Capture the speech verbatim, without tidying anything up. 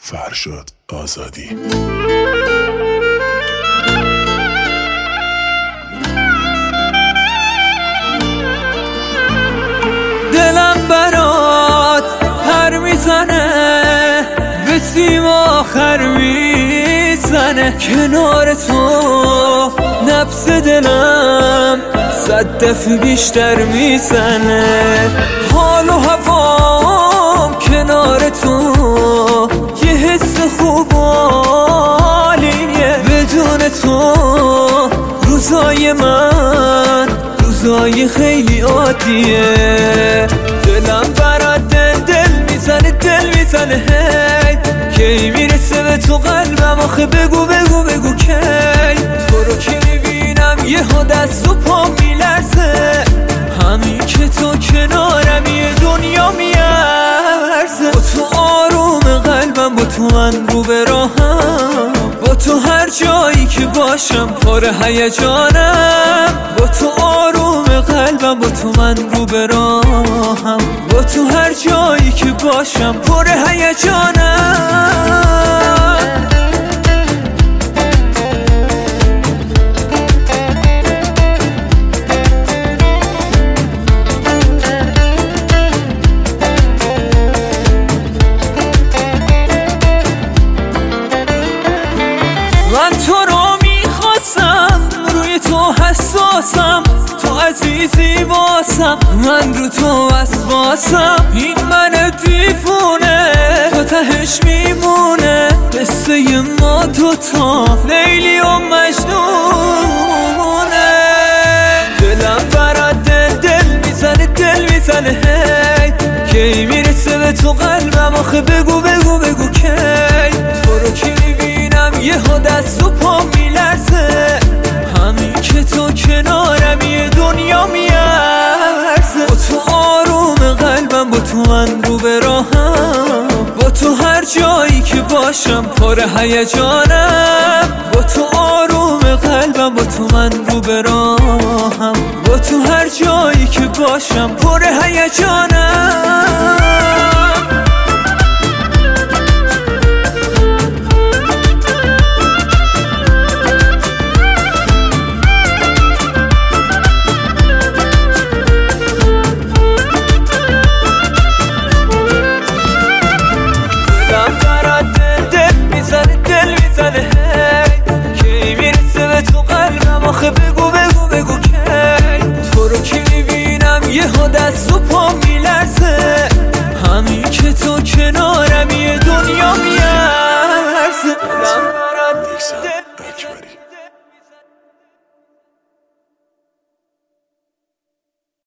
فرشاد آزادی. دلم برات پر میزنه، به سیم آخر میزنه، کنار تو نبض دلم صد دفعه بیشتر میزنه. حال و هوام کنار تو یه حس خوب و عالیه، بدون تو روزای من روزای خیلی عادیه. دلم برات دل دل میزنه دل میزنه هی، کی میرسه به تو قلبم آخه بگو بگو بگو کی. تو رو که میبینم یهو دست و پا میلرزه، همین که تو کنارم یه دنیا میارزه. با تو آروم قلبم، با تو من رو به راهم، با تو هر جایی که باشم پر هیجانم. با تو آروم قلبم، با تو من رو به راهم، با تو هر جایی که باشم پر هیجانم. من تو رو میخواستم، روی تو حساسم، تو عزیزی واسم، من رو تو وسواسم. این من دیوونه تو تهش میمونه، قصه ما دوتا لیلی و مجنونه. دلم برات دل دل میزنه دل میزنه هی، کی میرسه به تو قلبم آخه بگو بگو بگو کی. تو رو که میبینم یهو دست و پا میلرزه، همین که تو کنارم یه دنیا میارزه. با تو آروم قلبم، با تو من رو به راهم، با تو هر جایی که باشم پر هیجانم. با تو آروم قلبم، با تو من رو به راهم، با تو هر جایی که باشم پر هیجانم. آخه بگو بگو بگو کی. تو رو که میبینم یهو دست و پا میلرزه، همین که تو